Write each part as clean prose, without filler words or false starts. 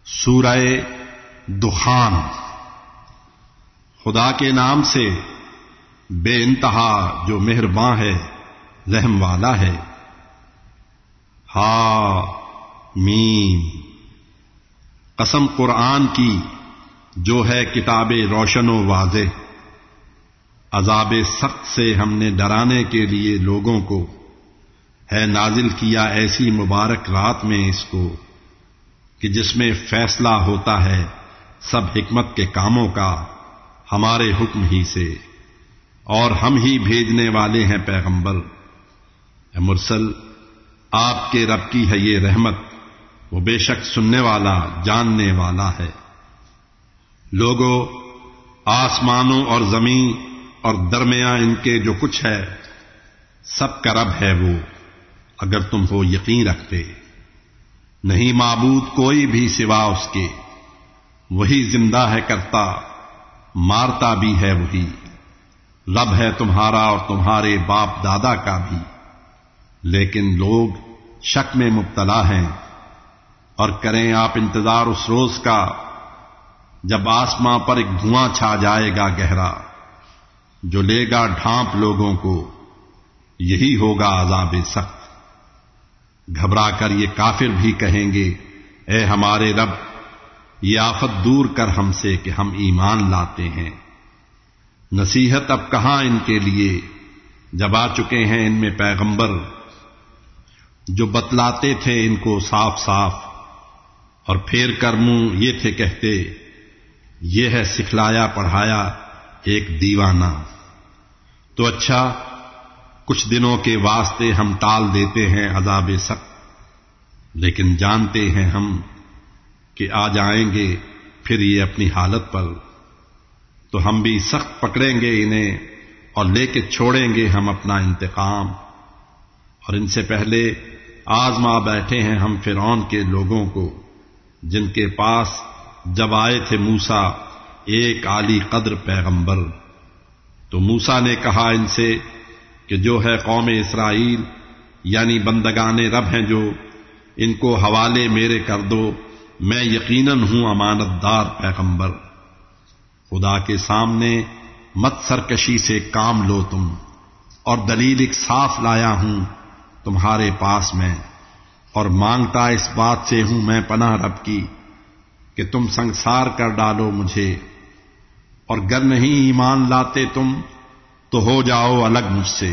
سورہ دخان۔ خدا کے نام سے بے انتہا جو مہرباں ہے، رحم والا ہے۔ ہا میم، قسم قرآن کی جو ہے کتاب روشن و واضح۔ عذاب سخت سے ہم نے ڈرانے کے لیے لوگوں کو ہے نازل کیا ایسی مبارک رات میں اس کو کہ جس میں فیصلہ ہوتا ہے سب حکمت کے کاموں کا ہمارے حکم ہی سے، اور ہم ہی بھیجنے والے ہیں پیغمبر۔ اے مرسل، آپ کے رب کی ہے یہ رحمت، وہ بے شک سننے والا جاننے والا ہے۔ لوگو، آسمانوں اور زمین اور درمیان ان کے جو کچھ ہے سب کا رب ہے وہ، اگر تم ہو یقین رکھتے۔ نہیں معبود کوئی بھی سوا اس کے، وہی زندہ ہے کرتا، مارتا بھی ہے وہی۔ رب ہے تمہارا اور تمہارے باپ دادا کا بھی، لیکن لوگ شک میں مبتلا ہیں۔ اور کریں آپ انتظار اس روز کا جب آسماں پر ایک دھواں چھا جائے گا گہرا، جو لے گا ڈھانپ لوگوں کو، یہی ہوگا عذاب سخت۔ گھبرا کر یہ کافر بھی کہیں گے، اے ہمارے رب، یہ آفت دور کر ہم سے کہ ہم ایمان لاتے ہیں۔ نصیحت اب کہاں ان کے لیے جب آ چکے ہیں ان میں پیغمبر جو بتلاتے تھے ان کو صاف صاف، اور پھیر کر منہ یہ تھے کہتے، یہ ہے سکھلایا پڑھایا ایک دیوانہ۔ تو اچھا، کچھ دنوں کے واسطے ہم ٹال دیتے ہیں عذاب سخت، لیکن جانتے ہیں ہم کہ آ جائیں گے پھر یہ اپنی حالت پر، تو ہم بھی سخت پکڑیں گے انہیں اور لے کے چھوڑیں گے ہم اپنا انتقام۔ اور ان سے پہلے آزما بیٹھے ہیں ہم فرعون کے لوگوں کو، جن کے پاس جب آئے تھے موسیٰ ایک عالی قدر پیغمبر، تو موسیٰ نے کہا ان سے کہ جو ہے قوم اسرائیل یعنی بندگان رب ہیں جو، ان کو حوالے میرے کر دو، میں یقیناً ہوں امانت دار پیغمبر۔ خدا کے سامنے مت سرکشی سے کام لو تم، اور دلیل ایک صاف لایا ہوں تمہارے پاس میں، اور مانگتا اس بات سے ہوں میں پناہ رب کی کہ تم سنگسار کر ڈالو مجھے، اور گر نہیں ایمان لاتے تم تو ہو جاؤ الگ مجھ سے۔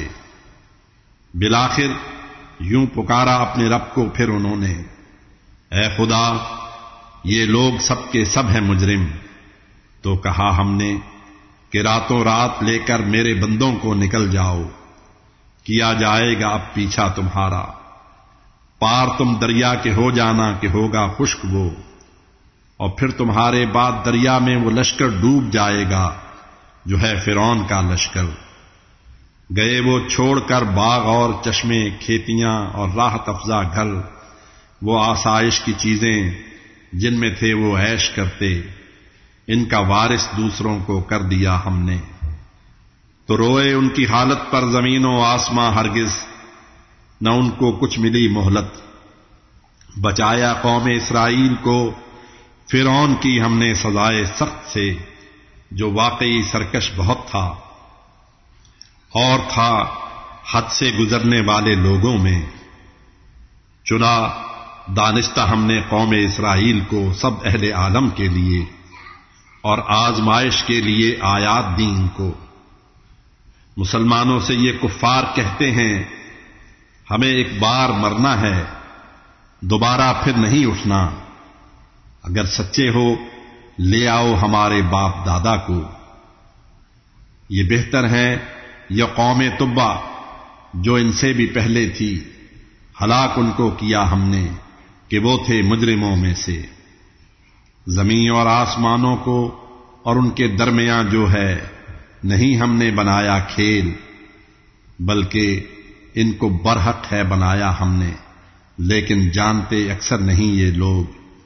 بالآخر یوں پکارا اپنے رب کو پھر انہوں نے، اے خدا، یہ لوگ سب کے سب ہیں مجرم۔ تو کہا ہم نے کہ راتوں رات لے کر میرے بندوں کو نکل جاؤ، کیا جائے گا اب پیچھا تمہارا، پار تم دریا کے ہو جانا کہ ہوگا خشک وہ، اور پھر تمہارے بعد دریا میں وہ لشکر ڈوب جائے گا جو ہے فرعون کا لشکر۔ گئے وہ چھوڑ کر باغ اور چشمے، کھیتیاں اور راحت افزا گھر، وہ آسائش کی چیزیں جن میں تھے وہ عیش کرتے، ان کا وارث دوسروں کو کر دیا ہم نے۔ تو روئے ان کی حالت پر زمین و آسماں، ہرگز نہ ان کو کچھ ملی مہلت۔ بچایا قوم اسرائیل کو فرعون کی ہم نے سزائے سخت سے، جو واقعی سرکش بہت تھا اور تھا حد سے گزرنے والے لوگوں میں۔ چنا دانستہ ہم نے قوم اسرائیل کو سب اہل عالم کے لیے اور آزمائش کے لیے آیات دیں ان کو۔ مسلمانوں سے یہ کفار کہتے ہیں، ہمیں ایک بار مرنا ہے، دوبارہ پھر نہیں اٹھنا۔ اگر سچے ہو لے آؤ ہمارے باپ دادا کو۔ یہ بہتر ہے یہ قوم تبع جو ان سے بھی پہلے تھی، ہلاک ان کو کیا ہم نے کہ وہ تھے مجرموں میں سے۔ زمین اور آسمانوں کو اور ان کے درمیان جو ہے نہیں ہم نے بنایا کھیل، بلکہ ان کو برحق ہے بنایا ہم نے، لیکن جانتے اکثر نہیں یہ لوگ۔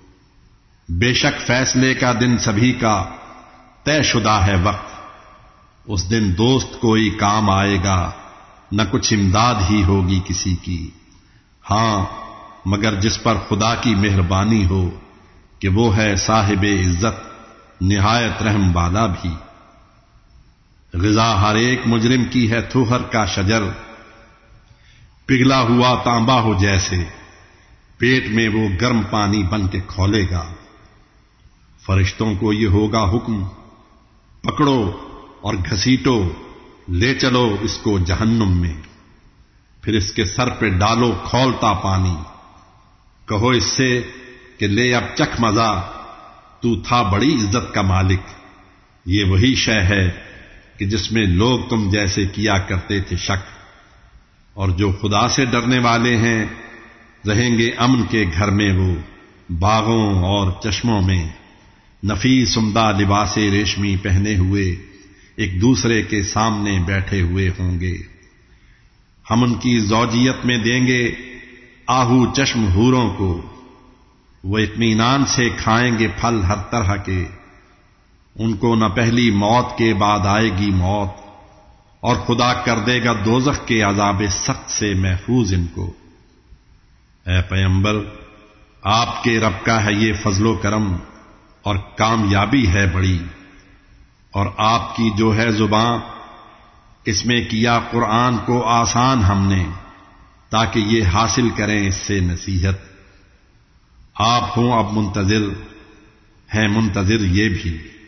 بے شک فیصلے کا دن سبھی کا طے شدہ ہے وقت، اس دن دوست کوئی کام آئے گا نہ کچھ امداد ہی ہوگی کسی کی، ہاں مگر جس پر خدا کی مہربانی ہو، کہ وہ ہے صاحب عزت نہایت رحم والا بھی۔ غذا ہر ایک مجرم کی ہے تھوہر کا شجر، پگھلا ہوا تانبا ہو جیسے، پیٹ میں وہ گرم پانی بن کے کھولے گا۔ فرشتوں کو یہ ہوگا حکم، پکڑو اور گھسیٹو، لے چلو اس کو جہنم میں، پھر اس کے سر پہ ڈالو کھولتا پانی، کہو اس سے کہ لے اب چکھ مزہ، تو تھا بڑی عزت کا مالک۔ یہ وہی شے ہے کہ جس میں لوگ تم جیسے کیا کرتے تھے شک، اور جو خدا سے ڈرنے والے ہیں رہیں گے امن کے گھر میں، وہ باغوں اور چشموں میں نفیس عمدہ لباس ریشمی پہنے ہوئے ایک دوسرے کے سامنے بیٹھے ہوئے ہوں گے۔ ہم ان کی زوجیت میں دیں گے آہو چشم حوروں کو، وہ اطمینان سے کھائیں گے پھل ہر طرح کے، ان کو نہ پہلی موت کے بعد آئے گی موت، اور خدا کر دے گا دوزخ کے عذاب سخت سے محفوظ ان کو۔ اے پیغمبر، آپ کے رب کا ہے یہ فضل و کرم اور کامیابی ہے بڑی، اور آپ کی جو ہے زباں، اس میں کیا قرآن کو آسان ہم نے، تاکہ یہ حاصل کریں اس سے نصیحت۔ آپ ہوں اب منتظر، ہیں منتظر یہ بھی۔